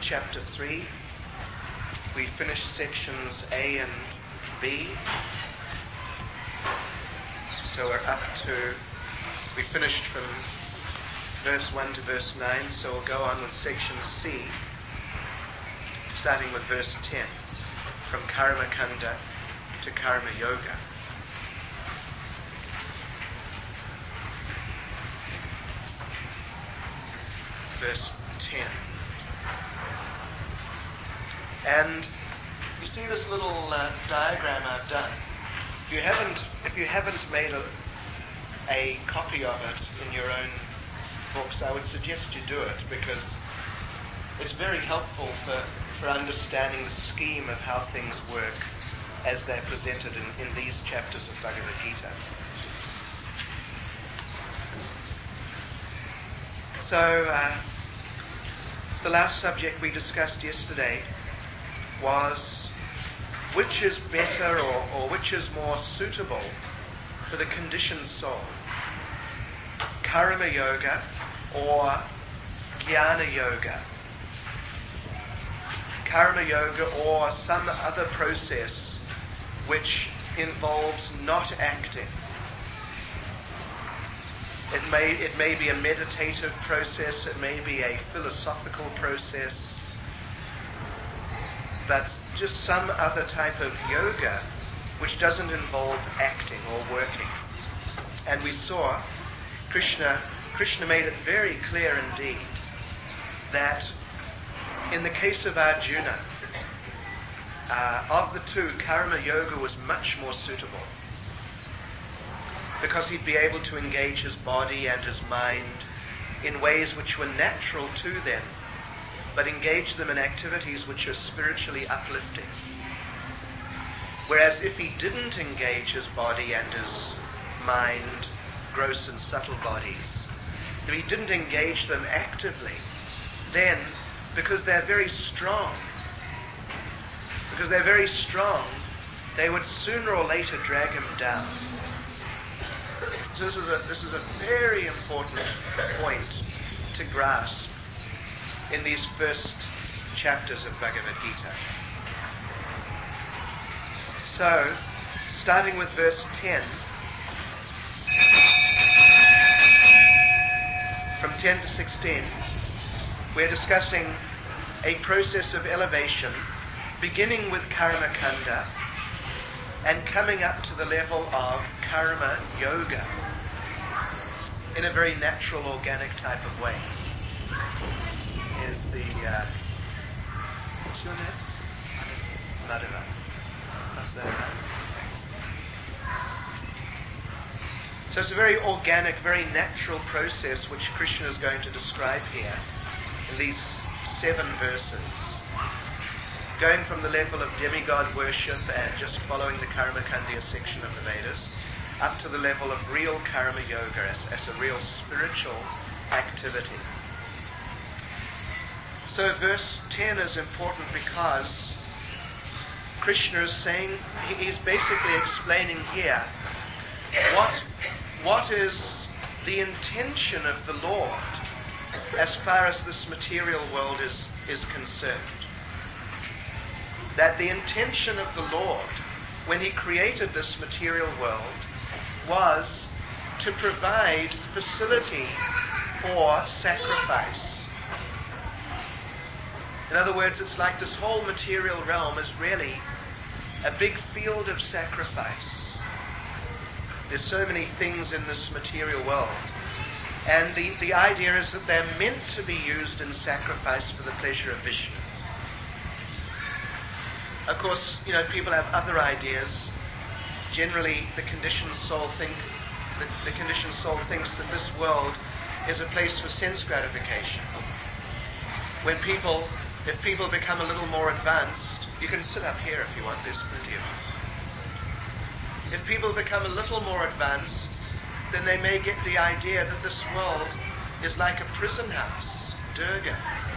chapter 3. We finished sections A and B. So we finished from verse 1 to verse 9, so we'll go on with section C, starting with verse 10, from Karma Kanda to Karma Yoga. Verse 10. And you see this little diagram I've done. If you haven't made a copy of it in your own books, I would suggest you do it, because it's very helpful for understanding the scheme of how things work as they're presented in these chapters of Bhagavad Gita. So, the last subject we discussed yesterday was which is better or which is more suitable for the conditioned soul, Karma Yoga or Jnana Yoga. Karma Yoga or some other process which involves not acting. It may be a meditative process, it may be a philosophical process, but just some other type of yoga which doesn't involve acting or working. And we saw Krishna made it very clear indeed that in the case of Arjuna, of the two, Karma Yoga was much more suitable, because he'd be able to engage his body and his mind in ways which were natural to them, but engage them in activities which are spiritually uplifting. Whereas if he didn't engage his body and his mind, gross and subtle bodies, if he didn't engage them actively, then, because they're very strong, they would sooner or later drag him down. So this is a very important point to grasp in these first chapters of Bhagavad Gita. So, starting with verse 10, from 10 to 16, we're discussing a process of elevation beginning with Karma Kanda and coming up to the level of Karma Yoga in a very natural, organic type of way. Here's the... what's your name? Madhava. How's that? Thanks. So it's a very organic, very natural process which Krishna is going to describe here in these 7 verses, going from the level of demigod worship and just following the Karma Kanda section of the Vedas, up to the level of real Karma Yoga as a real spiritual activity. So verse 10 is important because Krishna is saying, he's basically explaining here what is the intention of the Lord as far as this material world is concerned. That the intention of the Lord when he created this material world was to provide facility for sacrifice. In other words, it's like this whole material realm is really a big field of sacrifice. There's so many things in this material world. And the idea is that they're meant to be used in sacrifice for the pleasure of Vishnu. Of course, people have other ideas. Generally, the conditioned soul thinks that this world is a place for sense gratification. If people become a little more advanced, you can sit up here if you want, there's plenty of you. If people become a little more advanced, then they may get the idea that this world is like a prison house, Durga.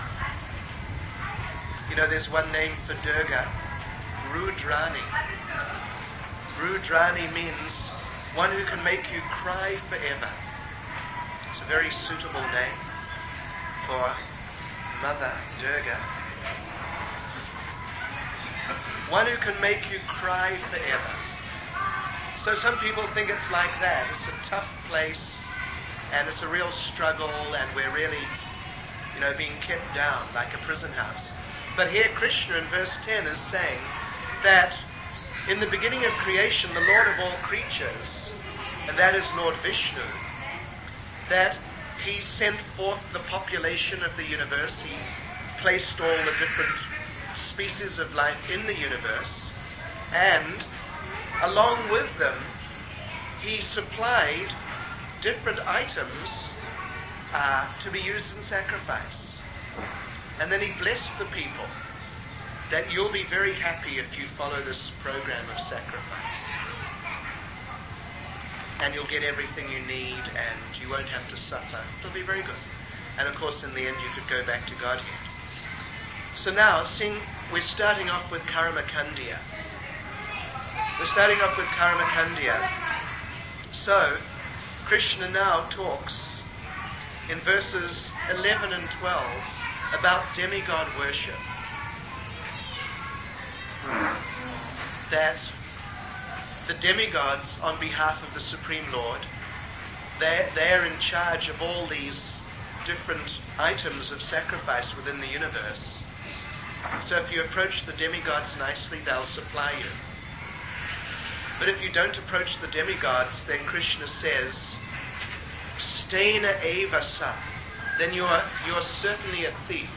There's one name for Durga, Rudrani. Rudrani means one who can make you cry forever. It's a very suitable name for Mother Durga. one who can make you cry forever. So some people think it's like that. It's a tough place, and it's a real struggle, and we're really, being kept down like a prison house. But here Krishna in verse 10 is saying that in the beginning of creation, the Lord of all creatures, and that is Lord Vishnu, that he sent forth the population of the universe. He placed all the different species of life in the universe, and along with them, he supplied different items to be used in sacrifice. And then he blessed the people that you'll be very happy if you follow this program of sacrifice. And you'll get everything you need, and you won't have to suffer. It'll be very good. And of course, in the end, you could go back to Godhead. So now, we're starting off with Karmakandya. We're starting off with Karmakandya. So, Krishna now talks in verses 11 and 12 about demigod worship. That the demigods, on behalf of the Supreme Lord, they're in charge of all these different items of sacrifice within the universe. So if you approach the demigods nicely, they'll supply you. But if you don't approach the demigods, then Krishna says, Stena eva sa, then you are certainly a thief.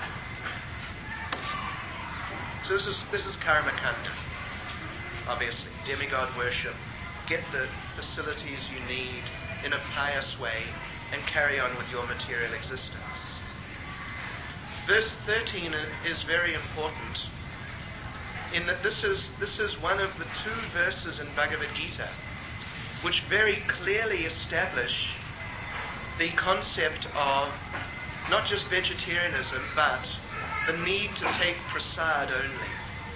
So this is Karmakanda, obviously. Demigod worship. Get the facilities you need in a pious way and carry on with your material existence. Verse 13 is very important in that this is one of the two verses in Bhagavad Gita which very clearly establish the concept of not just vegetarianism, but the need to take prasad only.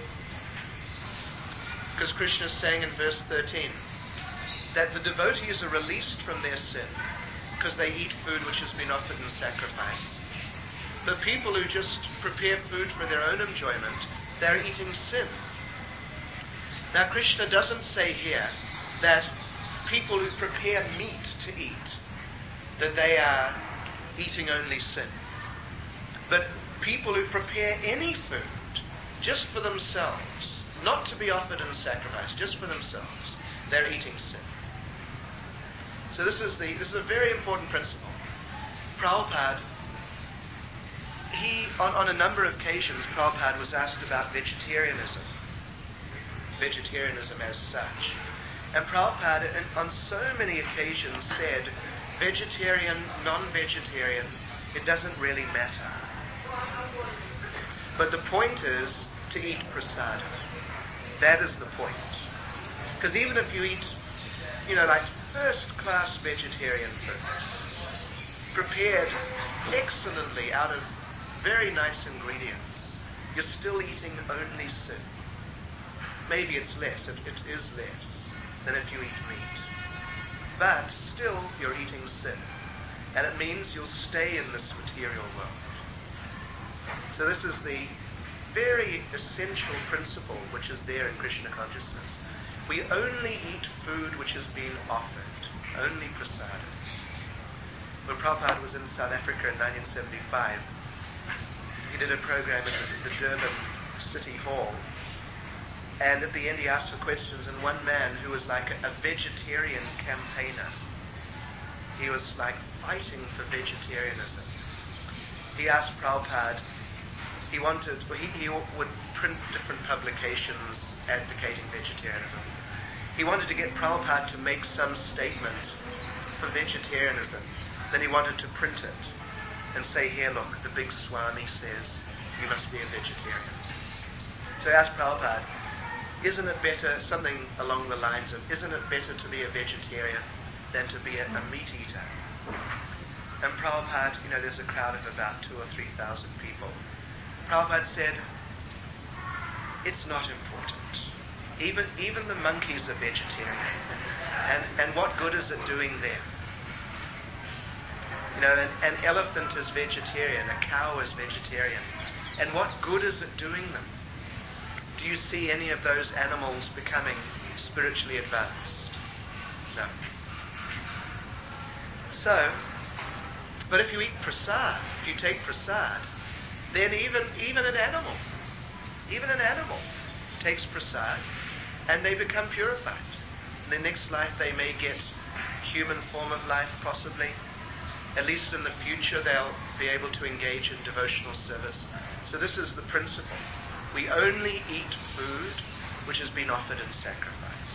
Because Krishna is saying in verse 13 that the devotees are released from their sin because they eat food which has been offered in sacrifice. The people who just prepare food for their own enjoyment, they're eating sin. Now Krishna doesn't say here that people who prepare meat to eat, that they are eating only sin. But people who prepare any food just for themselves, not to be offered in sacrifice, just for themselves, they're eating sin. So this is a very important principle. Prabhupada, on a number of occasions, Prabhupada was asked about vegetarianism as such. And Prabhupada, on so many occasions, said, vegetarian, non-vegetarian, it doesn't really matter. But the point is to eat prasada. That is the point. Because even if you eat, like first-class vegetarian food, prepared excellently out of very nice ingredients, you're still eating only sin. Maybe it's less, it is less than if you eat meat. But still, you're eating sin. And it means you'll stay in this material world. So this is the very essential principle which is there in Krishna consciousness. We only eat food which has been offered, only prasada. When Prabhupada was in South Africa in 1975, he did a program at the Durban City Hall, and at the end he asked for questions, and one man who was like a vegetarian campaigner, he was like fighting for vegetarianism. He asked Prabhupada, he would print different publications advocating vegetarianism. He wanted to get Prabhupada to make some statement for vegetarianism. Then he wanted to print it and say, here, look, the big Swami says you must be a vegetarian. So I asked Prabhupada, isn't it better, something along the lines of, isn't it better to be a vegetarian than to be a meat eater? And Prabhupada, there's a crowd of about 2,000 or 3,000 people. Prabhupada said, it's not important. Even the monkeys are vegetarian. And what good is it doing them? An elephant is vegetarian, a cow is vegetarian. And what good is it doing them? do you see any of those animals becoming spiritually advanced? No. So, but if you eat prasad, if you take prasad, then even an animal takes prasad and they become purified. In the next life they may get human form of life, possibly. At least in the future they'll be able to engage in devotional service. So this is the principle. We only eat food which has been offered in sacrifice.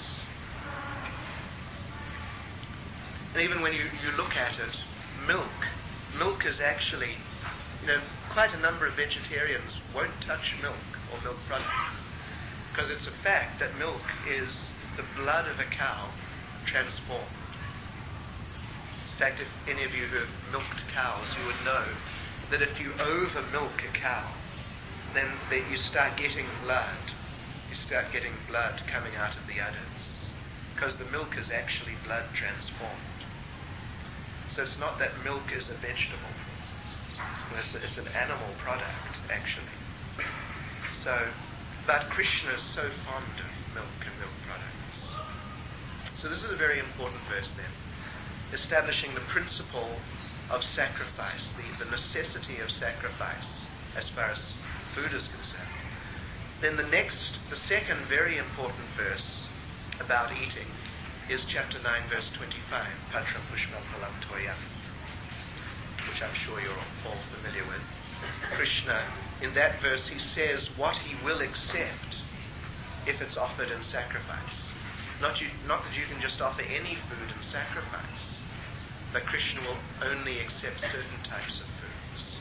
And even when you look at it, milk is actually, quite a number of vegetarians won't touch milk or milk products, because it's a fact that milk is the blood of a cow transformed. In fact, if any of you who have milked cows, you would know that if you over milk a cow, then you start getting blood. You start getting blood coming out of the udders, because the milk is actually blood transformed. So it's not that milk is a vegetable. It's an animal product, actually. So, but Krishna is so fond of milk and milk products. So this is a very important verse then, establishing the principle of sacrifice, the necessity of sacrifice as far as food is concerned. Then the second very important verse about eating is chapter 9, verse 25, Patra Pushpa Phalam Toyam, which I'm sure you're all familiar with. Krishna, in that verse, he says what he will accept if it's offered in sacrifice. Not that you can just offer any food in sacrifice, but Krishna will only accept certain types of foods.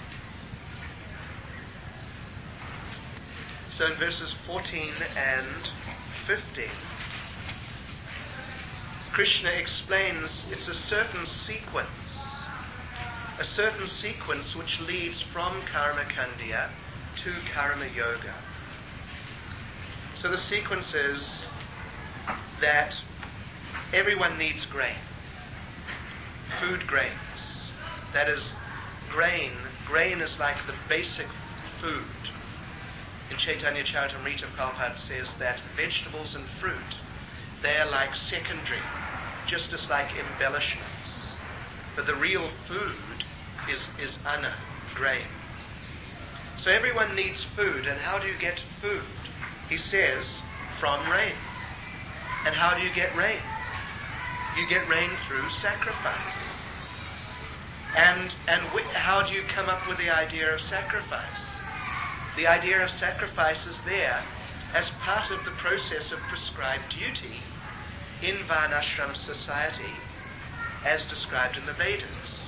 So in verses 14 and 15, Krishna explains it's a certain sequence which leads from Karma Kandya to Karma Yoga. So the sequence is that everyone needs grain. Food grains. That is, grain is like the basic food. In Chaitanya Charitamrita, Prabhupada says that vegetables and fruit, they are like secondary, just as like embellishments. But the real food is anna, grain. So everyone needs food, and how do you get food? He says, from rain. And how do you get rain? You get rain through sacrifice. And how do you come up with the idea of sacrifice? The idea of sacrifice is there as part of the process of prescribed duty in Varnashram society as described in the Vedas.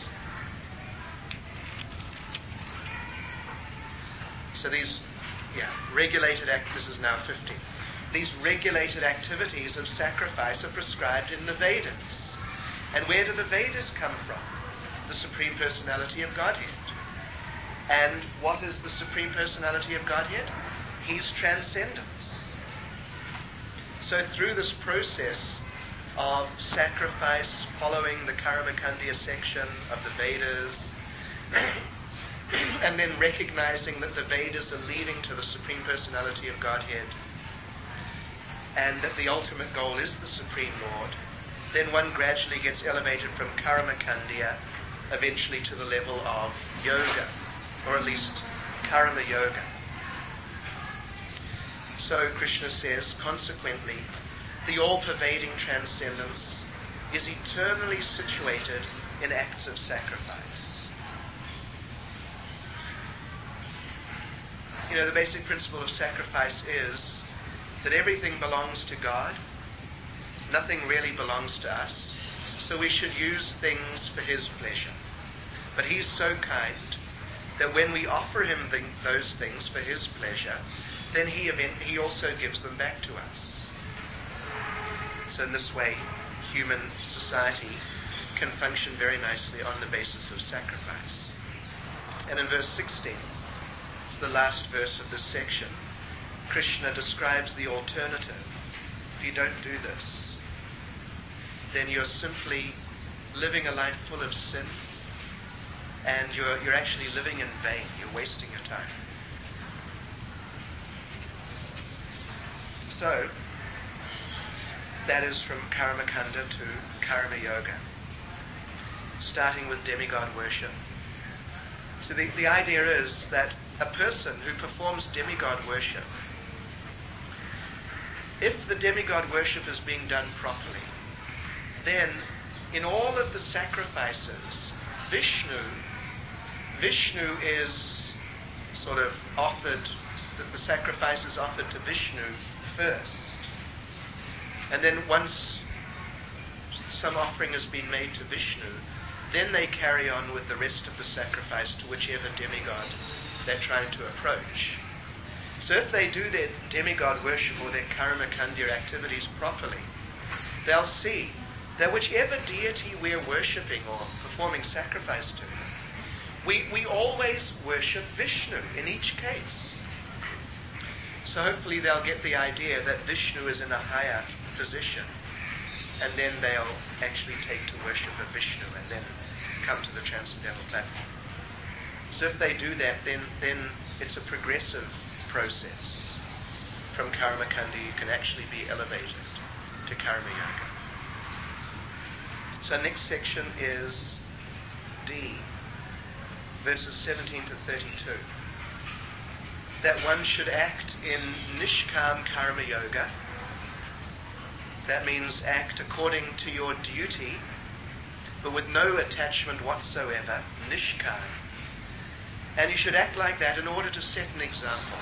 So these regulated this is now 15. These regulated activities of sacrifice are prescribed in the Vedas. And where do the Vedas come from? The Supreme Personality of Godhead. And what is the Supreme Personality of Godhead? He's transcendence. So through this process of sacrifice, following the Karma Kandya section of the Vedas, and then recognizing that the Vedas are leading to the Supreme Personality of Godhead, and that the ultimate goal is the Supreme Lord, then one gradually gets elevated from Karma Kandya eventually to the level of yoga, or at least Karma Yoga. So Krishna says, consequently, the all-pervading transcendence is eternally situated in acts of sacrifice. The basic principle of sacrifice is that everything belongs to God. Nothing really belongs to us. So we should use things for His pleasure. But He's so kind that when we offer Him those things for His pleasure, then He also gives them back to us. So in this way, human society can function very nicely on the basis of sacrifice. And in verse 16, the last verse of this section, Krishna describes the alternative. If you don't do this, then you're simply living a life full of sin, and you're actually living in vain. You're wasting your time. So, that is from Karamakanda to Karma Yoga, starting with demigod worship. So the idea is that a person who performs demigod worship, if the demigod worship is being done properly, then in all of the sacrifices, Vishnu is sort of offered, the sacrifice is offered to Vishnu first. And then once some offering has been made to Vishnu, then they carry on with the rest of the sacrifice to whichever demigod they're trying to approach. So if they do their demigod worship or their Karamakanda activities properly, they'll see that whichever deity we're worshipping or performing sacrifice to, we always worship Vishnu in each case. So hopefully they'll get the idea that Vishnu is in a higher position, and then they'll actually take to worship of Vishnu and then come to the transcendental platform. So if they do that, then it's a progressive process. From Karamakanda you can actually be elevated to Karma Yoga. So next section is D, verses 17 to 32. That one should act in Nishkam Karma Yoga. That means act according to your duty, but with no attachment whatsoever, Nishkam. And you should act like that in order to set an example.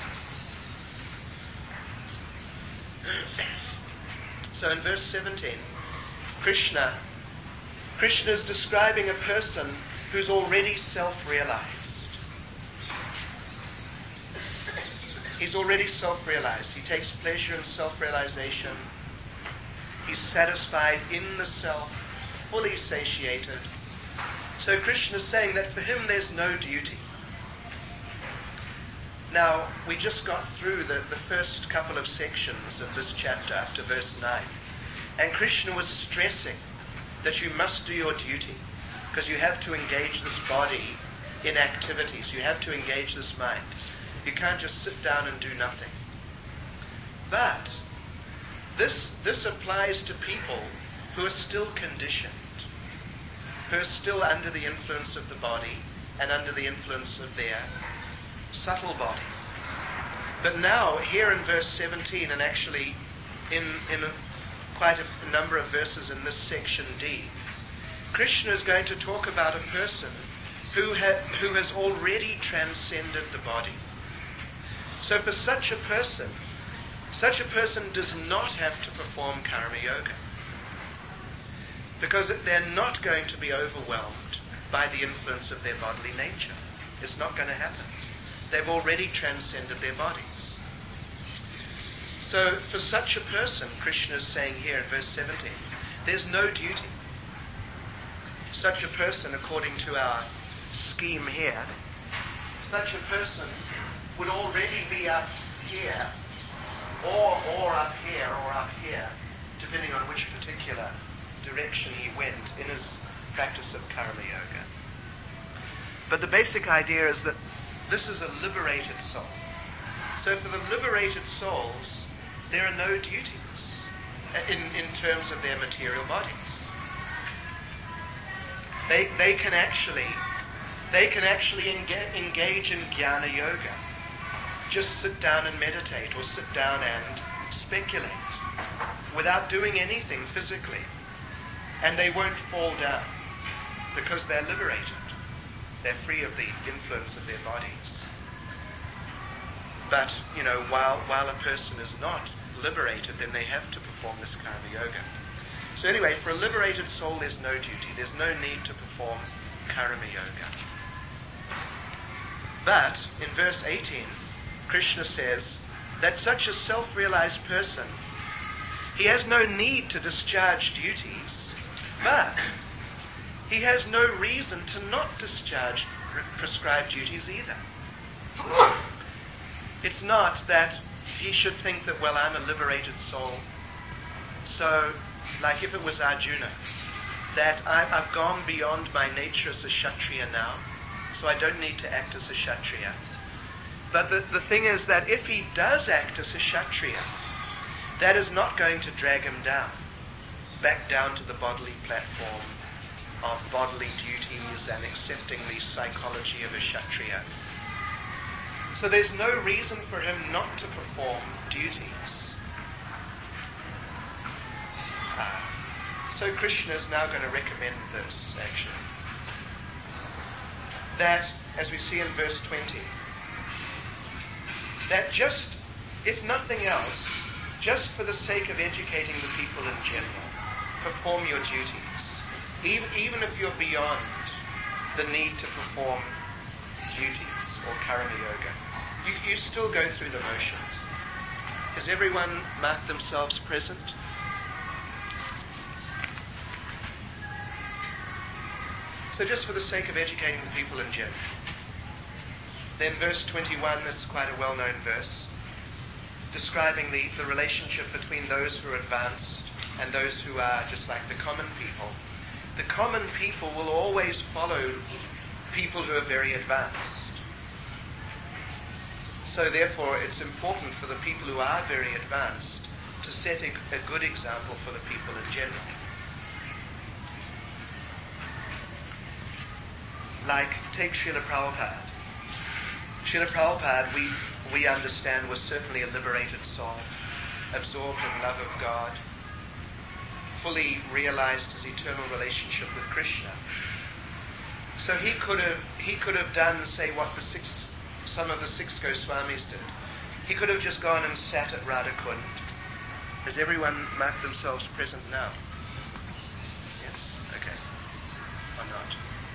So in verse 17, Krishna is describing a person who's already self-realized. He's already self-realized. He takes pleasure in self-realization. He's satisfied in the self, fully satiated. So Krishna is saying that for him there's no duty. Now, we just got through the first couple of sections of this chapter up to verse 9. And Krishna was stressing that you must do your duty because you have to engage this body in activities. You have to engage this mind. You can't just sit down and do nothing. But this applies to people who are still conditioned, who are still under the influence of the body and under the influence of their subtle body. But now, here in verse 17, and actually in quite a number of verses in this section D, Krishna is going to talk about a person who has already transcended the body. So for such a person does not have to perform Karma Yoga, because they're not going to be overwhelmed by the influence of their bodily nature. It's not going to happen. They've already transcended their bodies. So for such a person, Krishna is saying here in verse 17, there's no duty. Such a person, according to our scheme here, such a person would already be up here, or up here, or up here, depending on which particular direction he went in his practice of Karma Yoga. But the basic idea is that this is a liberated soul. So for the liberated souls, there are no duties in terms of their material bodies. They can actually engage in Jnana Yoga. Just sit down and meditate, or sit down and speculate without doing anything physically. And they won't fall down because they're liberated. They're free of the influence of their bodies. But, while a person is not liberated, then they have to perform this Karma Yoga. So anyway, for a liberated soul, there's no duty. There's no need to perform Karma Yoga. But in verse 18, Krishna says that such a self-realized person, he has no need to discharge duties, but he has no reason to not discharge prescribed duties either. It's not that he should think that, well, I'm a liberated soul, so, like if it was Arjuna, that I've gone beyond my nature as a Kshatriya now, so I don't need to act as a Kshatriya. But the thing is that if he does act as a Kshatriya, that is not going to drag him down, back down to the bodily platform of bodily duties and accepting the psychology of a Kshatriya. So there's no reason for him not to perform duties. So Krishna is now going to recommend this, actually. That, as we see in verse 20, that just, if nothing else, just for the sake of educating the people in general, perform your duties. Even if you're beyond the need to perform duties or karma yoga, you still go through the motions. Has everyone marked themselves present? So just for the sake of educating the people in general. Then verse 21 is quite a well-known verse, describing the relationship between those who are advanced and those who are just like the common people. The common people will always follow people who are very advanced. So therefore it's important for the people who are very advanced to set a good example for the people in general. Like, take Srila Prabhupada. Srila Prabhupada, we understand, was certainly a liberated soul, absorbed in love of God, fully realized his eternal relationship with Krishna. So he could have done, say, what some of the six Goswamis did. He could have just gone and sat at Radhakund. Has everyone marked themselves present now? Yes? Okay. Or not?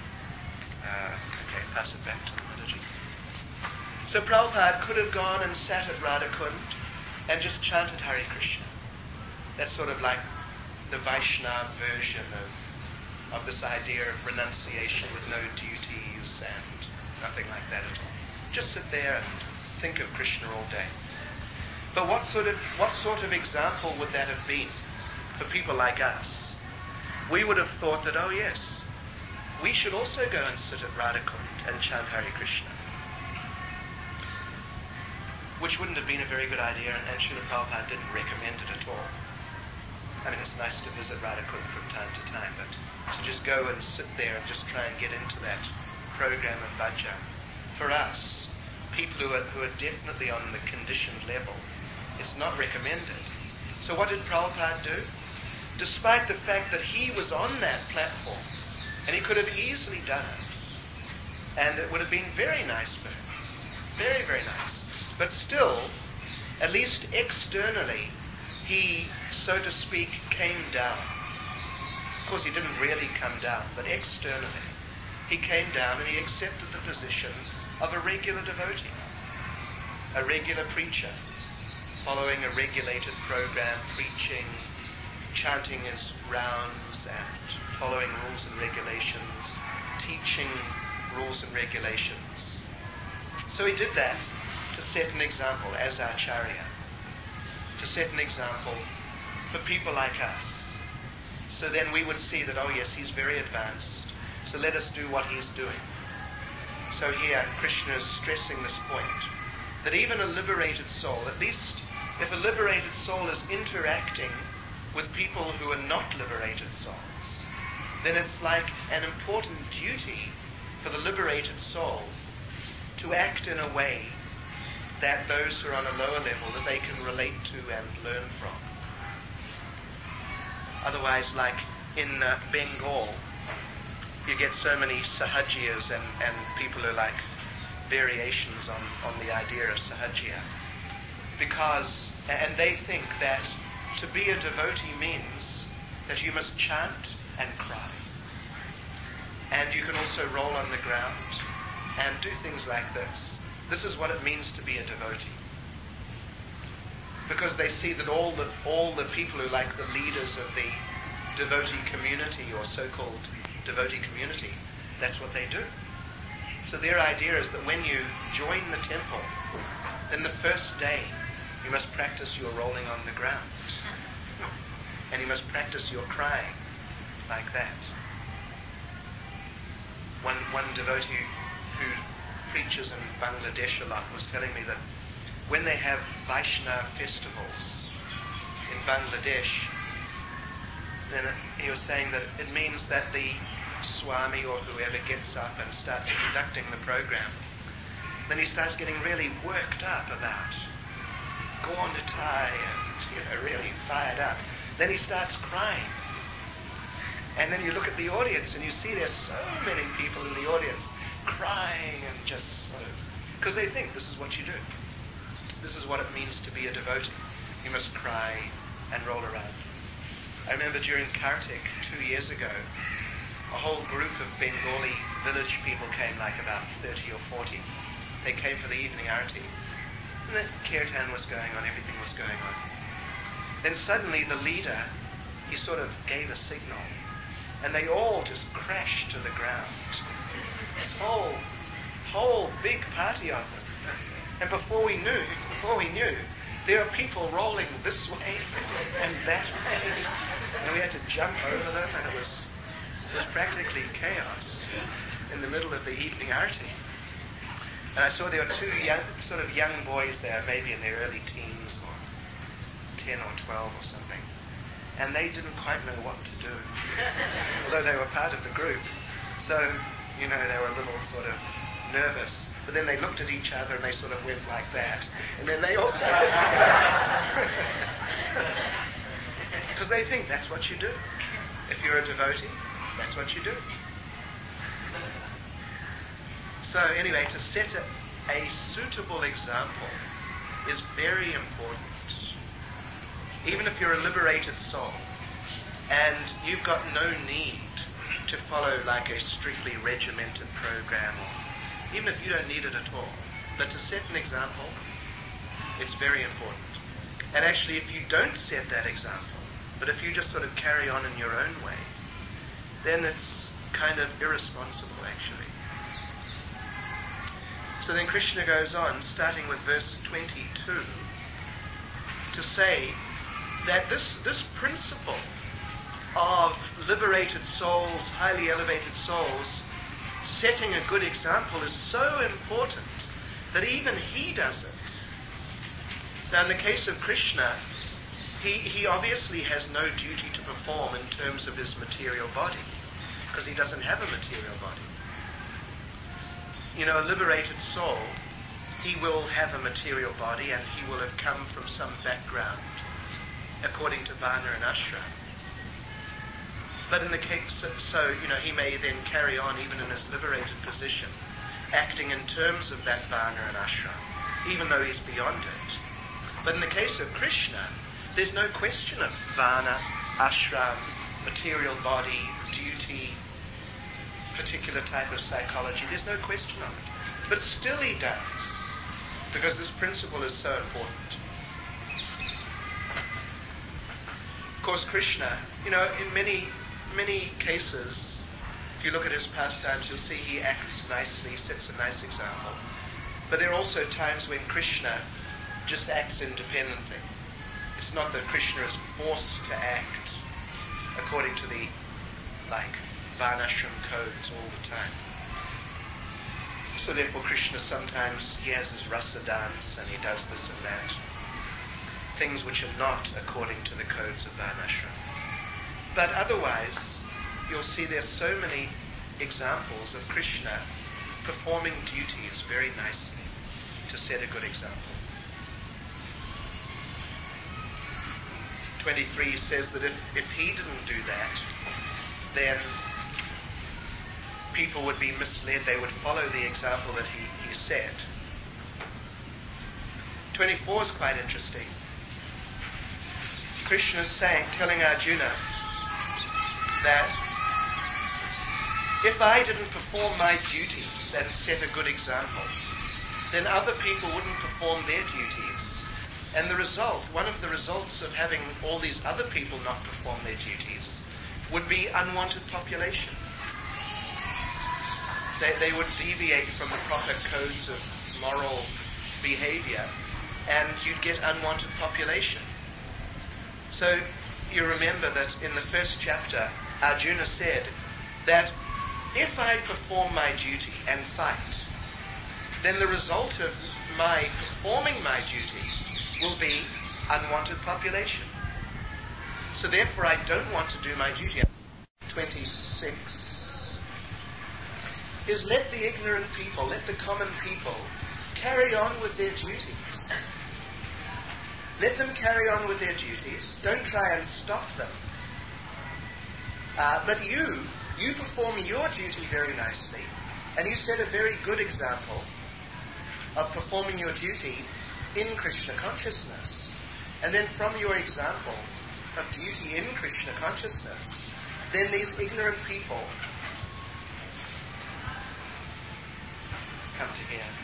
Okay, pass it back to the Mataji. So Prabhupada could have gone and sat at Radhakund and just chanted Hare Krishna. That's sort of like the Vaishnava version of this idea of renunciation with no duties and nothing like that at all. Just sit there and think of Krishna all day. But what sort of example would that have been for people like us? We would have thought that, oh yes, we should also go and sit at Radhakund and chant Hare Krishna. Which wouldn't have been a very good idea, and Srila Prabhupada didn't recommend it at all. I mean, it's nice to visit Radhakund from time to time, but to just go and sit there and just try and get into that program of bhajan, for us, people who are definitely on the conditioned level, it's not recommended. So what did Prabhupada do? Despite the fact that he was on that platform, and he could have easily done it, and it would have been very nice for him, very, very nice. But still, at least externally, he, so to speak, came down. Of course, he didn't really come down, but externally, he came down and he accepted the position of a regular devotee, a regular preacher, following a regulated program, preaching, chanting his rounds, and following rules and regulations, teaching rules and regulations. So he did that to set an example as Acharya, to set an example for people like us. So then we would see that, oh yes, he's very advanced, so let us do what he's doing. So here Krishna is stressing this point, that even a liberated soul, at least if a liberated soul is interacting with people who are not liberated souls, then it's like an important duty for the liberated soul to act in a way that those who are on a lower level, that they can relate to and learn from. Otherwise, like in Bengal, you get so many sahajiyas and people who like variations on the idea of sahajya. And they think that to be a devotee means that you must chant and cry. And you can also roll on the ground and do things like this. This is what it means to be a devotee. Because they see that all the people who like the leaders of the devotee community or so-called devotee community, that's what they do. So their idea is that when you join the temple, then the first day you must practice your rolling on the ground. And you must practice your crying like that. One devotee who preaches in Bangladesh a lot was telling me that when they have Vaishnava festivals, in Bangladesh, then he was saying that it means that the Swami or whoever gets up and starts conducting the program, then he starts getting really worked up about Gaundatai and, really fired up. Then he starts crying. And then you look at the audience and you see there's so many people in the audience crying and just sort of, because they think this is what you do. This is what it means to be a devotee. You must cry and roll around. I remember during Kartik 2 years ago, a whole group of Bengali village people came, like about 30 or 40. They came for the evening arati. And the kirtan was going on, everything was going on. Then suddenly the leader, he sort of gave a signal, and they all just crashed to the ground. This whole big party of them. And before we knew, there are people rolling this way and that way. And we had to jump over them, and it was practically chaos in the middle of the evening arati. And I saw there were two young boys there, maybe in their early teens, or 10 or 12 or something. And they didn't quite know what to do, although they were part of the group. So, they were a little sort of nervous. But then they looked at each other and they sort of went like that. And then they also... Because they think that's what you do. If you're a devotee, that's what you do. So anyway, to set a suitable example is very important. Even if you're a liberated soul and you've got no need to follow like a strictly regimented program, or even if you don't need it at all, but to set an example, it's very important. And actually, if you don't set that example, but if you just sort of carry on in your own way, then it's kind of irresponsible, actually. So then Krishna goes on, starting with verse 22, to say that this principle of liberated souls, highly elevated souls, setting a good example is so important that even he does it. Now in the case of Krishna, he obviously has no duty to perform in terms of his material body, because he doesn't have a material body. A liberated soul, he will have a material body and he will have come from some background according to Varna and Ashram. But in the case, he may then carry on even in his liberated position, acting in terms of that Varna and Ashram, even though he's beyond it. But in the case of Krishna, there's no question of Varna, Ashram, material body, duty, particular type of psychology. There's no question of it. But still he does, because this principle is so important. Of course, Krishna, in many cases, if you look at his pastimes, you'll see he acts nicely, sets a nice example. But there are also times when Krishna just acts independently. It's not that Krishna is forced to act according to the, Varnashram codes all the time. So therefore Krishna sometimes, he has his rasa dance and he does this and that. Things which are not according to the codes of Varnashram. But otherwise, you'll see there's so many examples of Krishna performing duties very nicely to set a good example. 23 says that if he didn't do that, then people would be misled. They would follow the example that he set. 24 is quite interesting. Krishna is telling Arjuna that if I didn't perform my duties and set a good example, then other people wouldn't perform their duties. And one of the results of having all these other people not perform their duties would be unwanted population. They would deviate from the proper codes of moral behavior, and you'd get unwanted population. So you remember that in the first chapter, Arjuna said that if I perform my duty and fight, then the result of my performing my duty will be unwanted population. So therefore I don't want to do my duty. 26 is let the ignorant people, let the common people carry on with their duties. Let them carry on with their duties. Don't try and stop them. But you perform your duty very nicely. And you set a very good example of performing your duty in Krishna consciousness. And then from your example of duty in Krishna consciousness, then these ignorant people, let's come to here.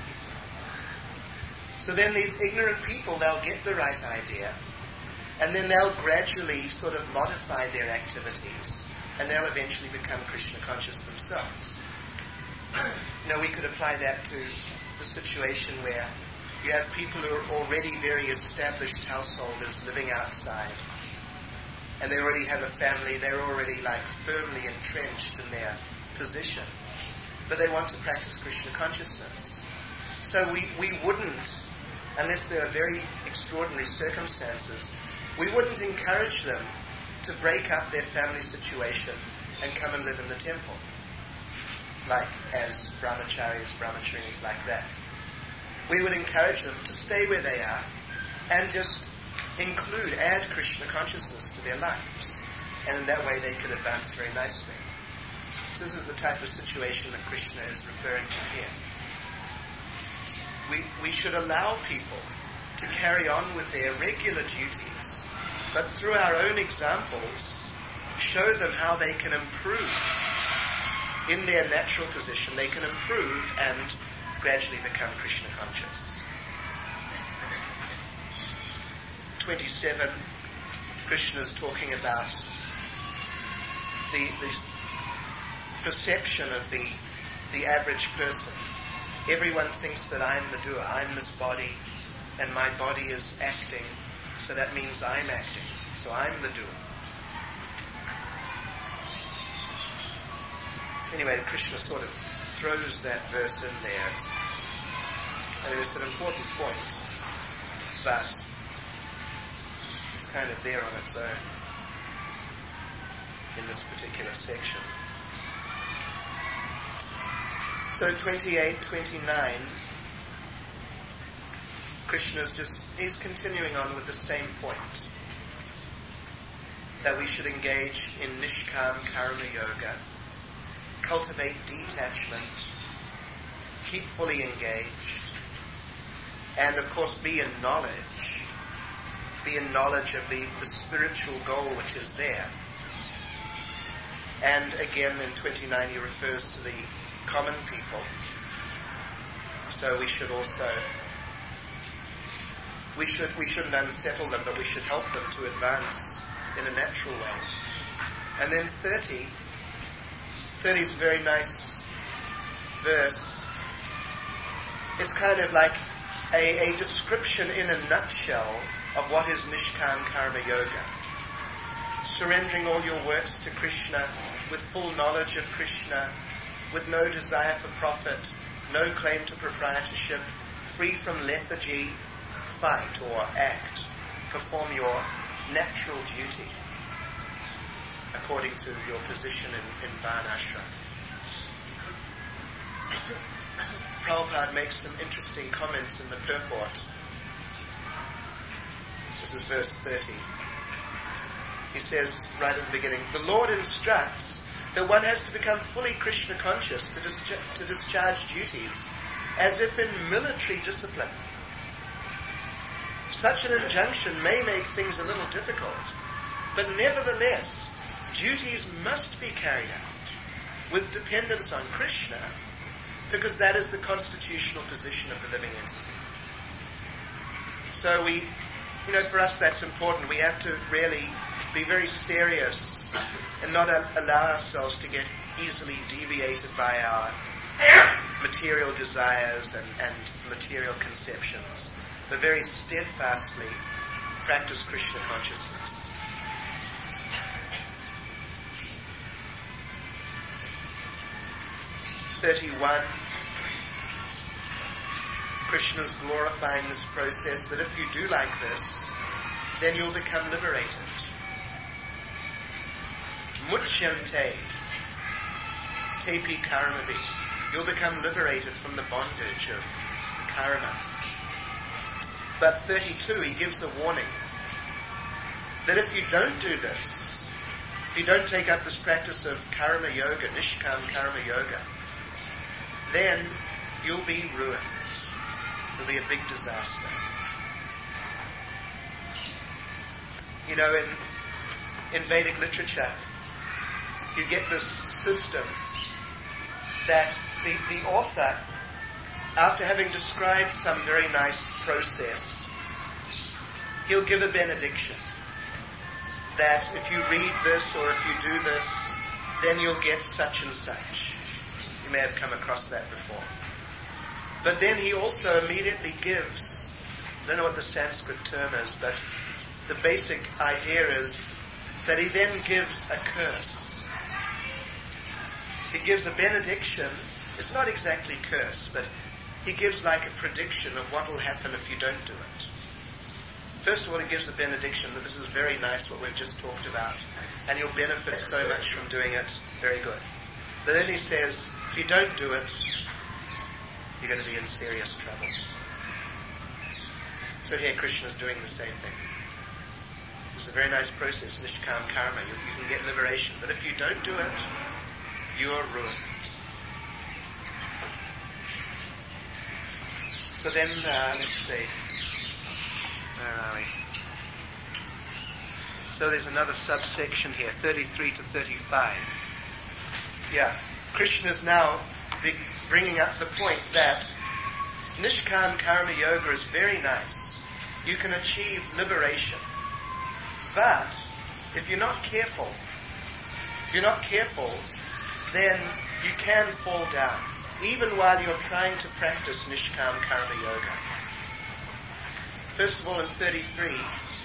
So then these ignorant people, they'll get the right idea, and then they'll gradually sort of modify their activities, and they'll eventually become Krishna conscious themselves. We could apply that to the situation where you have people who are already very established householders living outside, and they already have a family, they're already firmly entrenched in their position, but they want to practice Krishna consciousness. So we wouldn't, unless there are very extraordinary circumstances, we wouldn't encourage them to break up their family situation and come and live in the temple, like as brahmacharis like that. We would encourage them to stay where they are and just add Krishna consciousness to their lives. And in that way they could advance very nicely. So this is the type of situation that Krishna is referring to here. We should allow people to carry on with their regular duties, but through our own examples, show them how they can improve in their natural position. They can improve and gradually become Krishna conscious. 27, Krishna is talking about the perception of the average person. Everyone thinks that I'm the doer. I'm this body, and my body is acting, so that means I'm acting. So I'm the doer. Anyway, Krishna sort of throws that verse in there. And it's an important point, but it's kind of there on its own in this particular section. So 28, 29, he's continuing on with the same point, that we should engage in Nishkam Karma Yoga, cultivate detachment, keep fully engaged, and of course be in knowledge of the spiritual goal which is there. And again in 29 he refers to the common people. So we should also, we shouldn't unsettle them, but we should help them to advance in a natural way. And then 30 is a very nice verse. It's kind of like a description in a nutshell of what is Nishkam Karma Yoga. Surrendering all your works to Krishna with full knowledge of Krishna, with no desire for profit, no claim to proprietorship, free from lethargy, fight or act, perform your natural duty according to your position in Varnashram. Prabhupada makes some interesting comments in the purport. This is verse 30. He says right at the beginning, the Lord instructs that one has to become fully Krishna conscious to discharge duties as if in military discipline. Such an injunction may make things a little difficult, but nevertheless, duties must be carried out with dependence on Krishna, because that is the constitutional position of the living entity. So for us that's important. We have to really be very serious and not allow ourselves to get easily deviated by our material desires and material conceptions, but very steadfastly practice Krishna consciousness. 31, Krishna's glorifying this process, that if you do like this, then you'll become liberated. Muchyante tepi karmavi. You'll become liberated from the bondage of karma. But 32, he gives a warning that if you don't do this, if you don't take up this practice of karma yoga, nishkam karma yoga, then you'll be ruined. It'll be a big disaster. You know, in Vedic literature, you get this system that the author, after having described some very nice process, he'll give a benediction that if you read this or if you do this, then you'll get such and such. You may have come across that before. But then he also immediately gives, I don't know what the Sanskrit term is, but the basic idea is that he then gives a curse. He gives a benediction. It's not exactly curse, but he gives like a prediction of what will happen if you don't do it. First of all, he gives a benediction that this is very nice, what we've just talked about, and you'll benefit so much from doing it. Very good. But then he says, if you don't do it, you're going to be in serious trouble. So here Krishna is doing the same thing. It's a very nice process, nishkam karma. You can get liberation. But if you don't do it, you are ruined. So then, let's see. Where are we? So there's another subsection here, 33 to 35. Yeah, Krishna is now bringing up the point that nishkam karma yoga is very nice. You can achieve liberation. But if you're not careful, then you can fall down, even while you're trying to practice nishkam karma yoga. First of all, in 33,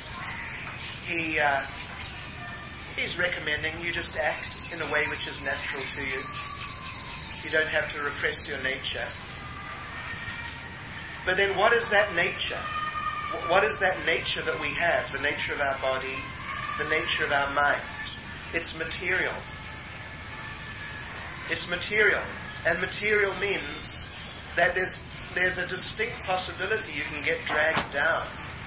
he's recommending you just act in a way which is natural to you. You don't have to repress your nature. But then what is that nature? What is that nature that we have? The nature of our body, the nature of our mind. It's material. It's material. And material means that there's a distinct possibility you can get dragged down.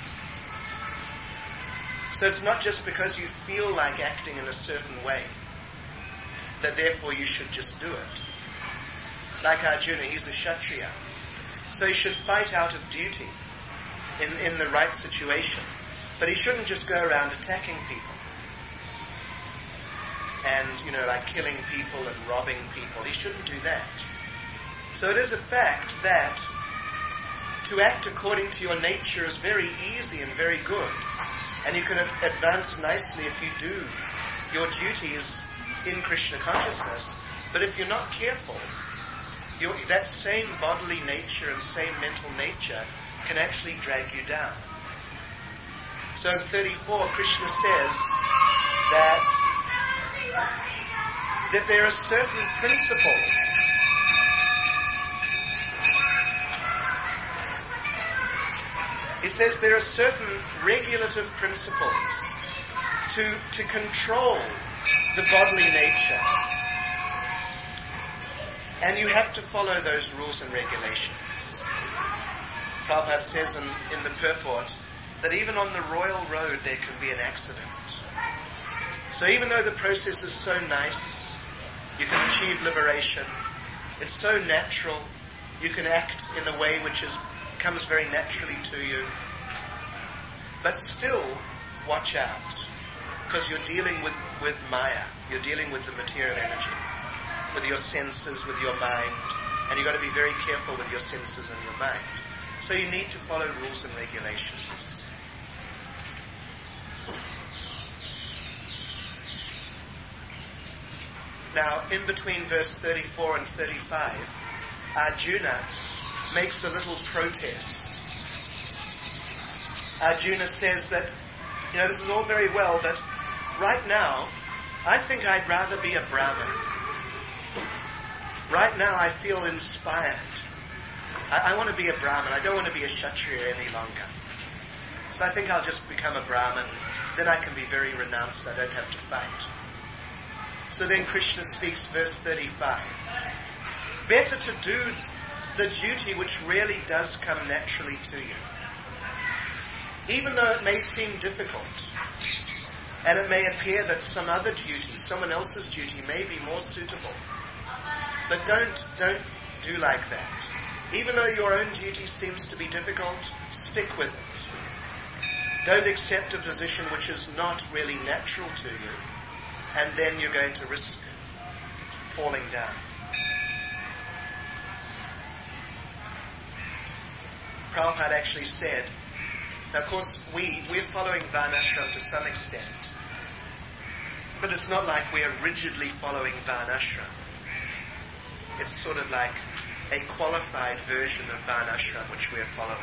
So it's not just because you feel like acting in a certain way that therefore you should just do it. Like Arjuna, he's a Kshatriya. So he should fight out of duty in the right situation. But he shouldn't just go around attacking people. And, like killing people and robbing people. He shouldn't do that. So it is a fact that to act according to your nature is very easy and very good. And you can advance nicely if you do your duties in Krishna consciousness. But if you're not careful, that same bodily nature and same mental nature can actually drag you down. So in 34, Krishna says that there are certain principles He says there are certain regulative principles to control the bodily nature. And you have to follow those rules and regulations. Prabhupada says in the purport that even on the royal road there can be an accident. So even though the process is so nice, you can achieve liberation, it's so natural, you can act in a way which comes very naturally to you. But still, watch out, because you're dealing with Maya, you're dealing with the material energy, with your senses, with your mind, and you've got to be very careful with your senses and your mind. So you need to follow rules and regulations. Now, in between verse 34 and 35, Arjuna makes a little protest. Arjuna says that, this is all very well, but right now, I think I'd rather be a Brahmin. Right now, I feel inspired. I want to be a Brahmin. I don't want to be a Kshatriya any longer. So I think I'll just become a Brahmin. Then I can be very renounced. I don't have to fight. So then Krishna speaks, verse 35. Better to do the duty which really does come naturally to you. Even though it may seem difficult, and it may appear that some other duty, someone else's duty, may be more suitable. But don't do like that. Even though your own duty seems to be difficult, stick with it. Don't accept a position which is not really natural to you, and then you're going to risk falling down. Prabhupada actually said, now of course we're following Varnashram to some extent, but it's not like we're rigidly following Varnashram. It's sort of like a qualified version of Varnashram which we're following.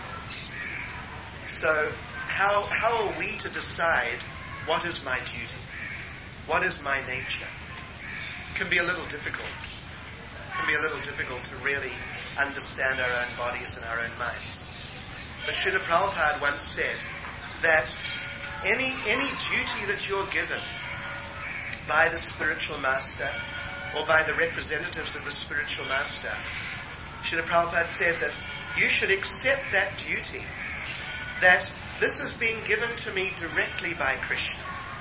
So how are we to decide what is my duty? What is my nature? It can be a little difficult. It can be a little difficult to really understand our own bodies and our own minds. But Srila Prabhupada once said that any duty that you're given by the spiritual master or by the representatives of the spiritual master, Srila Prabhupada said that you should accept that duty, that this is being given to me directly by Krishna.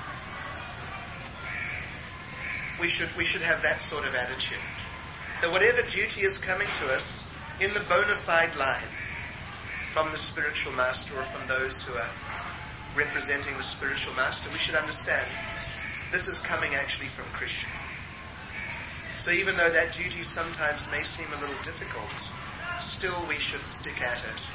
We should have that sort of attitude. That whatever duty is coming to us in the bona fide line from the spiritual master or from those who are representing the spiritual master, we should understand this is coming actually from Krishna. So even though that duty sometimes may seem a little difficult, still we should stick at it.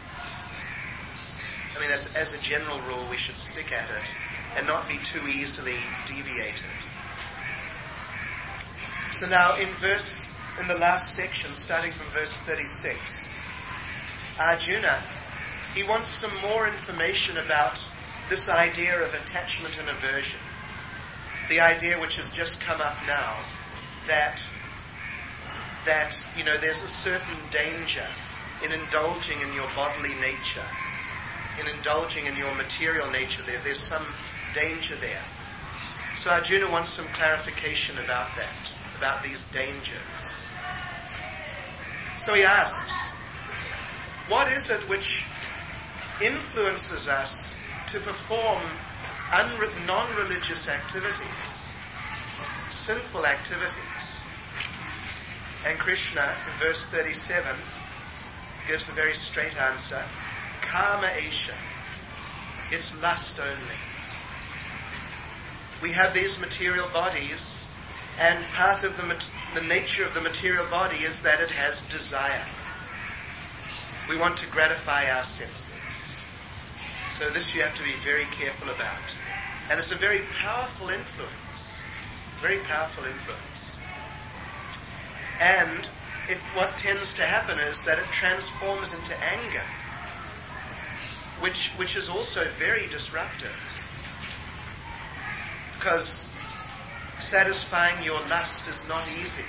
I mean, as a general rule, we should stick at it and not be too easily deviated. So now in the last section, starting from verse 36, Arjuna, he wants some more information about this idea of attachment and aversion. The idea which has just come up now, that there's a certain danger in indulging in your bodily nature, in indulging in your material nature. There's some danger there. So Arjuna wants some clarification about that, about these dangers. So he asks, what is it which influences us to perform non-religious activities, sinful activities? And Krishna, in verse 37, gives a very straight answer. Kama esha. It's lust only. We have these material bodies, and part of the nature of the material body is that it has desire. We want to gratify our senses. So this you have to be very careful about. And it's a very powerful influence. Very powerful influence. And what tends to happen is that it transforms into anger, which is also very disruptive. Because satisfying your lust is not easy.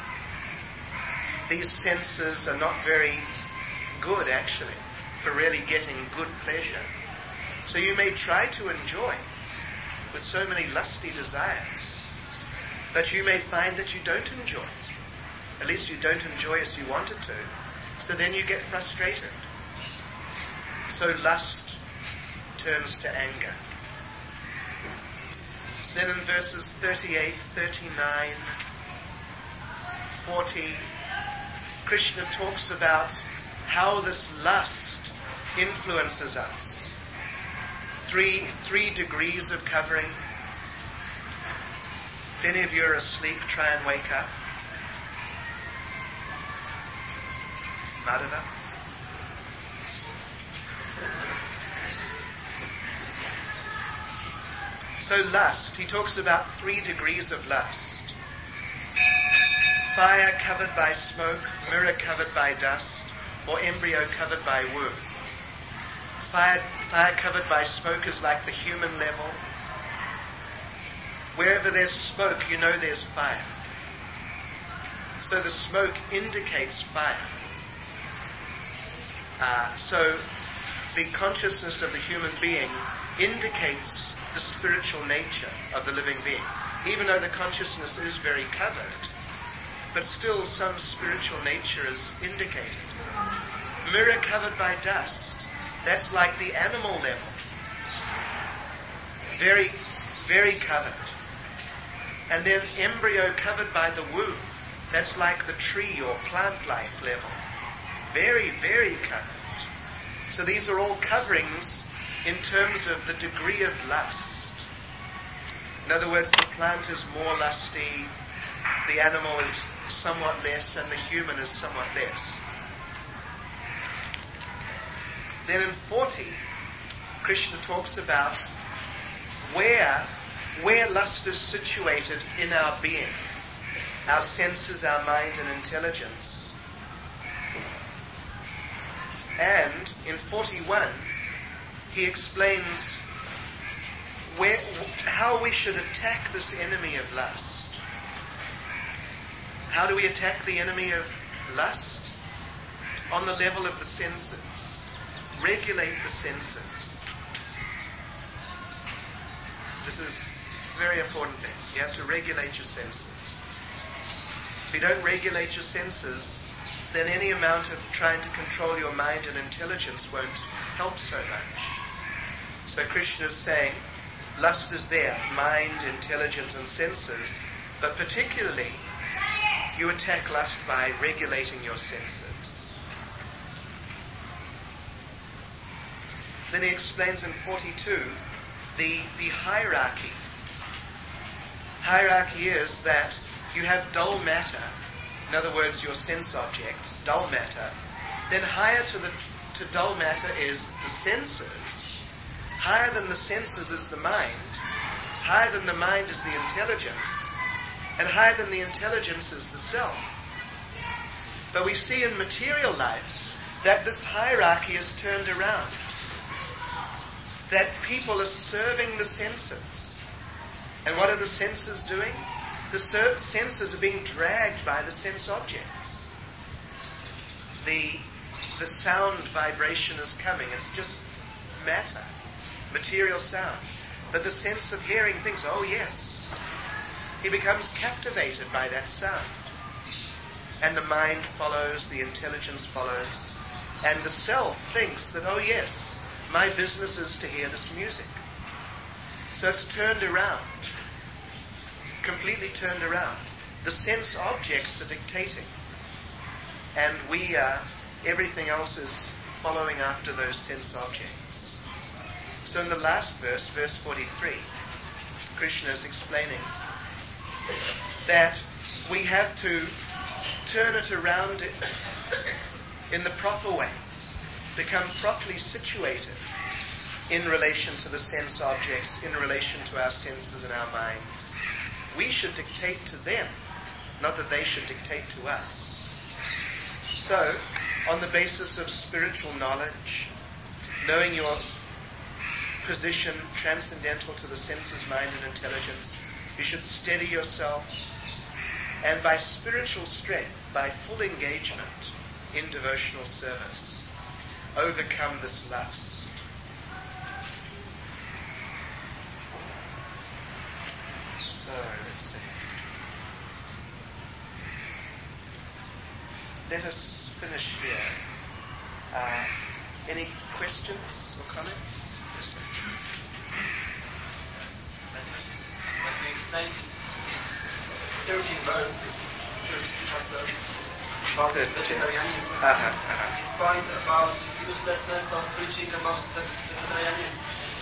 These senses are not very good, actually, for really getting good pleasure. So you may try to enjoy with so many lusty desires, but you may find that you don't enjoy. At least you don't enjoy as you wanted to. So then you get frustrated. So lust turns to anger. Then in verses 38, 39, 40, Krishna talks about how this lust influences us. Three degrees of covering. If any of you are asleep, try and wake up. Madhava. So lust, he talks about 3 degrees of lust. Fire covered by smoke, mirror covered by dust, or embryo covered by womb. Fire covered by smoke is like the human level. Wherever there's smoke, you know there's fire. So the smoke indicates fire. So the consciousness of the human being indicates the spiritual nature of the living being. even though the consciousness is very covered, but still some spiritual nature is indicated. Mirror covered by dust, that's like the animal level. Very, very covered. And then embryo covered by the womb, that's like the tree or plant life level. Very, very covered. So these are all coverings in terms of the degree of lust. In other words, the plant is more lusty, the animal is somewhat less, and the human is somewhat less. Then in 40, Krishna talks about where lust is situated in our being, our senses, our mind and intelligence. And in 41, he explains how we should attack this enemy of lust. How do we attack the enemy of lust? On the level of the senses. Regulate the senses. This is a very important thing. You have to regulate your senses. If you don't regulate your senses, then any amount of trying to control your mind and intelligence won't help so much. So Krishna is saying, lust is there, mind, intelligence and senses, but particularly you attack lust by regulating your senses. Then he explains in 42 the hierarchy. Hierarchy is that you have dull matter, in other words your sense objects, dull matter. Then higher to dull matter is the senses. Higher than the senses is the mind. Higher than the mind is the intelligence. And higher than the intelligence is the self. But we see in material life that this hierarchy is turned around. That people are serving the senses. And what are the senses doing? The senses are being dragged by the sense objects. The sound vibration is coming. It's just matter, material sound. But the sense of hearing thinks, oh yes. He becomes captivated by that sound. And the mind follows, the intelligence follows. And the self thinks that, oh yes, my business is to hear this music. So it's turned around. Completely turned around. The sense objects are dictating. And everything else is following after those sense objects. So in the last verse, verse 43, Krishna is explaining that we have to turn it around in the proper way, become properly situated in relation to the sense objects, in relation to our senses and our minds. We should dictate to them, not that they should dictate to us. So, on the basis of spiritual knowledge, knowing your position transcendental to the senses, mind and intelligence, you should steady yourself, and by spiritual strength, by full engagement in devotional service, overcome this lust. So, let's see. Let us finish here. Any questions or comments? Yes, sir. When we explain this 13th verse, 13th chapter, about vegetarianism, this point about uselessness of preaching about vegetarianism,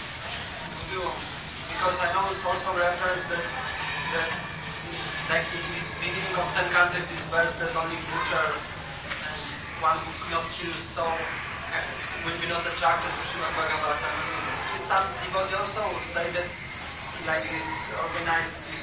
because I know it's also reference that like in this beginning of 10 cantos, this verse that only butcher and one who cannot kill soul will be not attracted to Srimad Bhagavatam. Some devotees also say that like this organized this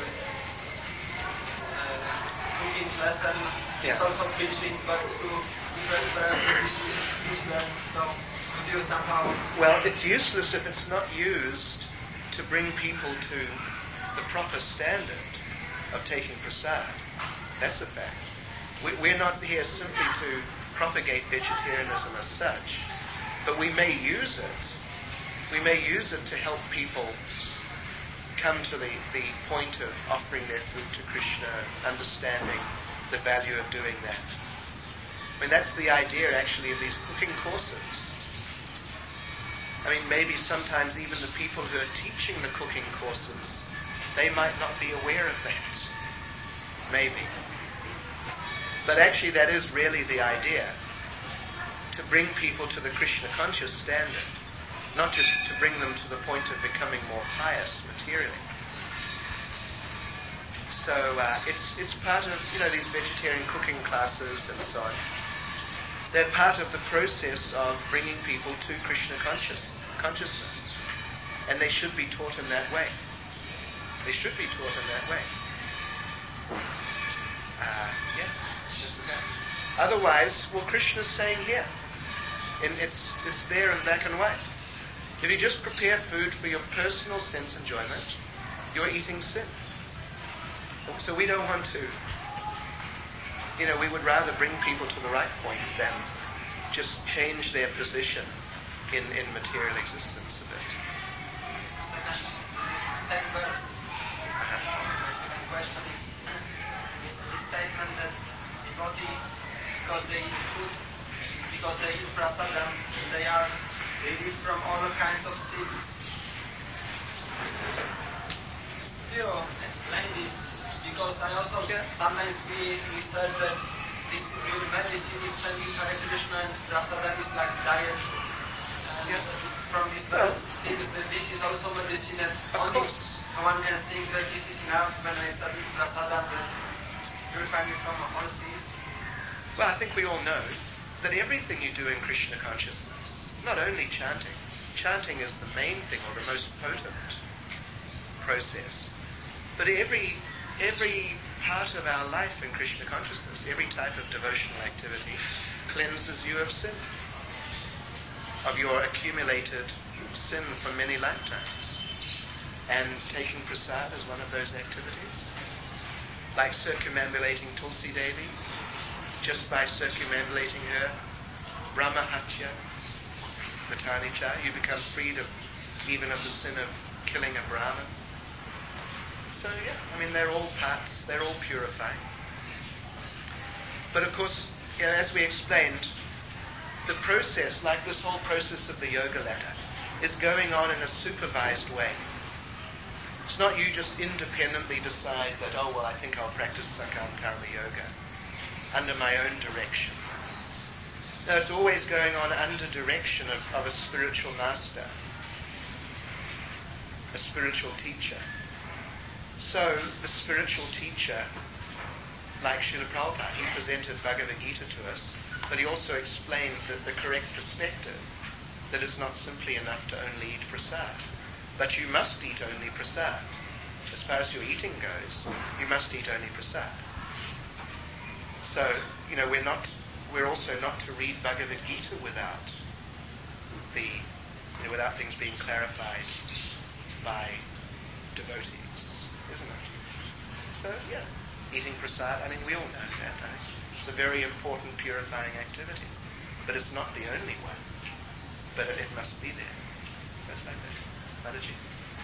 cooking lesson is also preaching, but to impress them this is useless. So could you somehow? Well, it's useless if it's not used to bring people to the proper standard of taking prasad. That's a fact. We're not here simply to propagate vegetarianism as such, but we may use it. We may use it to help people come to the point of offering their food to Krishna, understanding the value of doing that. I mean, that's the idea actually of these cooking courses. I mean, maybe sometimes even the people who are teaching the cooking courses, they might not be aware of that. Maybe. But actually that is really the idea, to bring people to the Krishna conscious standard, not just to bring them to the point of becoming more pious materially. So it's part of, these vegetarian cooking classes and so on. They're part of the process of bringing people to Krishna consciousness. And they should be taught in that way. They should be taught in that way. Just okay. Otherwise, Krishna's saying here, and it's there in black and white. If you just prepare food for your personal sense enjoyment, you're eating sin. So we don't want to, we would rather bring people to the right point than just change their position in material existence a bit. This same verse. My second question is the statement that devotee, because they eat food, because they eat prasadam, they live from all kinds of sins. You explain this, because I also sometimes we said that this real medicine is chanting Hare Krishna and prasadam is like diet. And from this verse seems that this is also medicine, and only one can think that this is enough when I study prasadam and purify me from all sins. Well, I think we all know that everything you do in Krishna consciousness, not only chanting is the main thing or the most potent process, but every part of our life in Krishna consciousness, every type of devotional activity cleanses you of sin, of your accumulated sin from many lifetimes. And taking prasad is one of those activities. Like circumambulating Tulsi Devi, just by circumambulating her, Brahmahatya, Matanicha, you become freed even of the sin of killing a Brahmin. So they're all parts, they're all purifying. But of course, as we explained, the process, like this whole process of the yoga ladder, is going on in a supervised way. It's not you just independently decide that, I think I'll practice Sakam Karma Yoga under my own direction. No, it's always going on under direction of a spiritual master, a spiritual teacher. So the spiritual teacher, like Srila Prabhupada, he presented Bhagavad Gita to us, but he also explained the correct perspective, that it's not simply enough to only eat prasad, but you must eat only prasad. As far as your eating goes, you must eat only prasad. So, we're also not to read Bhagavad Gita without without things being clarified by devotees, isn't it? So, eating prasad, we all know that. It's a very important purifying activity, but it's not the only one. But it must be there. That's like that. Mataji.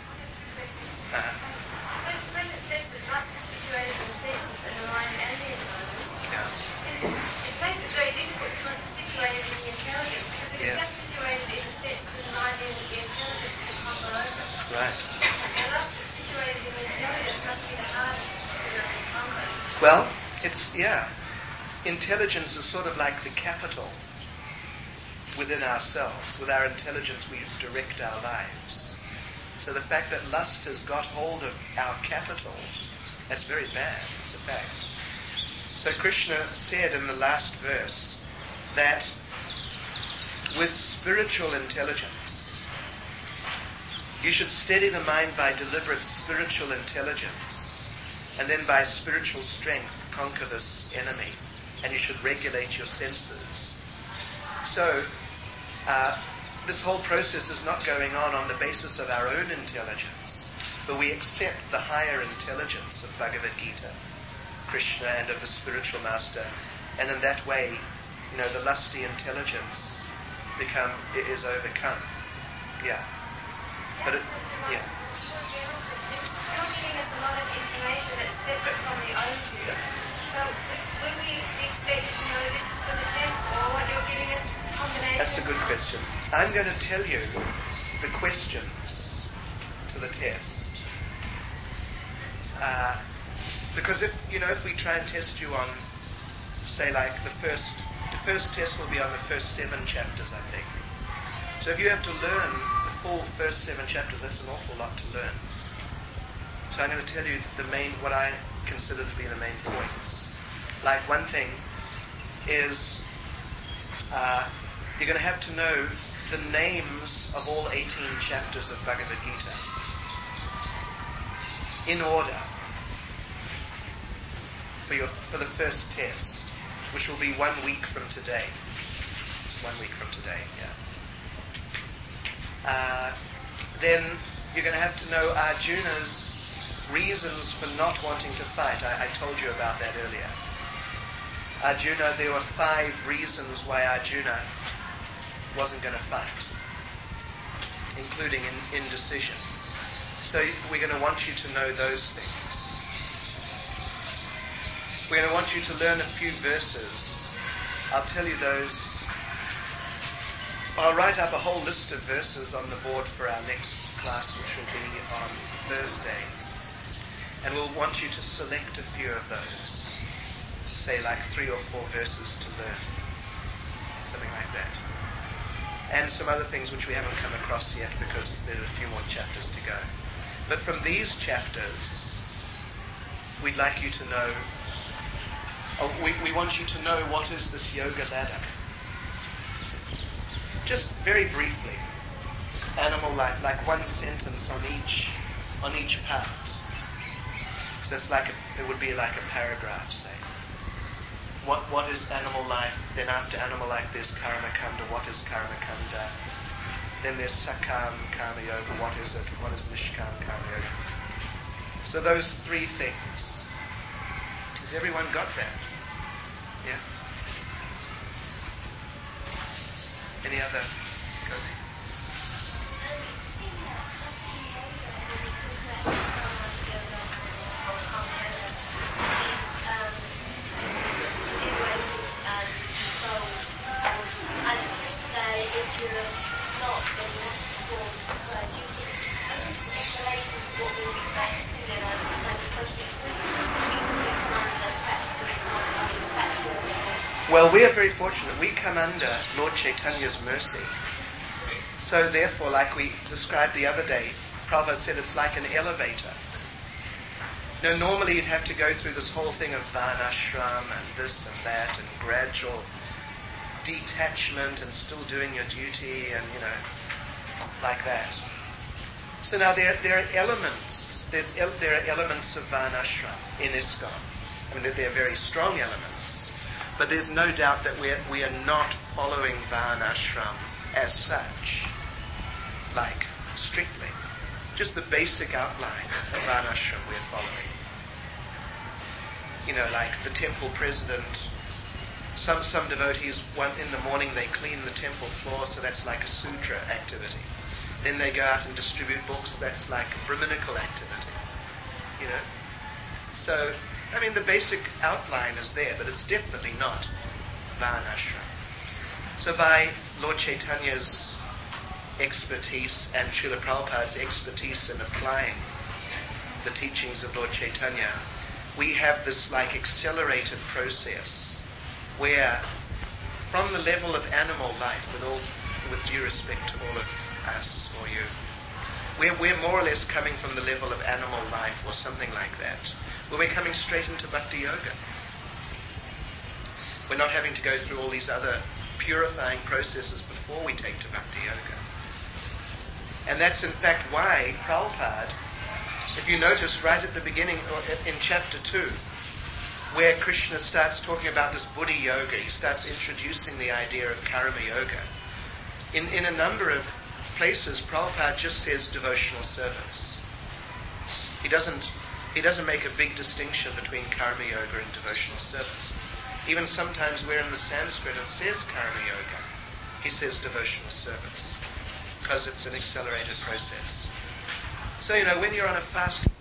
When it says that lust is situated in senses and the mind and the intelligence, it makes it very difficult because it's situated in the intelligence. Because if it's just situated in the senses and the mind and the intelligence can conquer over. Right. And lust is situated in the intelligence must be the hardest to conquer. Well, intelligence is sort of like the capital within ourselves. With our intelligence we direct our lives. So the fact that lust has got hold of our capital, that's very bad. It's a fact. So Krishna said in the last verse that with spiritual intelligence, you should steady the mind by deliberate spiritual intelligence, and then by spiritual strength conquer this enemy, and you should regulate your senses. So this whole process is not going on the basis of our own intelligence, but we accept the higher intelligence of Bhagavad Gita, Krishna, and of the spiritual master, and in that way, the lusty intelligence is overcome. Yeah. But giving us a lot of information that's separate from the overview. Yeah. So will we be expected to know this for the test, or what you're giving us combination? That's a good question. I'm going to tell you the questions to the test. Because if we try and test you on, say, like the first test will be on the first 7 chapters, I think. So if you have to learn the full first 7 chapters, that's an awful lot to learn. So I'm going to tell you what I consider to be the main points. Like one thing is you're going to have to know the names of all 18 chapters of Bhagavad Gita in order for the first test, which will be 1 week from today. 1 week from today, yeah. Then you're going to have to know Arjuna's reasons for not wanting to fight. I told you about that earlier. Arjuna, there were 5 reasons why Arjuna wasn't going to fight, including indecision. So we're going to want you to know those things. We're going to want you to learn a few verses. I'll tell you those. I'll write up a whole list of verses on the board for our next class, which will be on Thursday. And we'll want you to select a few of those. Say like 3 or 4 verses to learn. Something like that. And some other things which we haven't come across yet because there are a few more chapters to go. But from these chapters, we'd like you to know, we want you to know what is this yoga ladder. Just very briefly, animal life, like one sentence on each part. So it's it would be like a paragraph, say. What is animal life? Then after animal life, there's karma kanda. What is karma kanda? Then there's sakam karma yoga. What is it? What is nishkam karma yoga? So those 3 things. Has everyone got that? Yeah? Any other? Go. Well, we are very fortunate. We come under Lord Chaitanya's mercy. So therefore, like we described the other day, Prabhupada said it's like an elevator. Now, normally you'd have to go through this whole thing of varnashram and this and that and gradual detachment and still doing your duty and, like that. So now there are elements. There are elements of varnashram in ISKCON. I mean, they're very strong elements. But there's no doubt that we are not following varnashram as such, like strictly. Just the basic outline of varnashram we're following. Like the temple president. Some devotees, in the morning they clean the temple floor, so that's like a sutra activity. Then they go out and distribute books, that's like a Brahminical activity. So, I mean, the basic outline is there, but it's definitely not varnashram. So by Lord Chaitanya's expertise and Srila Prabhupada's expertise in applying the teachings of Lord Chaitanya, we have this like accelerated process where from the level of animal life, with due respect to all of us or you, we're more or less coming from the level of animal life or something like that, where we're coming straight into bhakti yoga. We're not having to go through all these other purifying processes before we take to bhakti yoga. And that's in fact why Prabhupada, if you notice right at the beginning, or in chapter 2, where Krishna starts talking about this buddhi yoga, he starts introducing the idea of karma yoga. In a number of places, Prabhupada just says devotional service. He doesn't make a big distinction between karma yoga and devotional service. Even sometimes where in the Sanskrit it says karma yoga, he says devotional service, because it's an accelerated process. So, when you're on a fast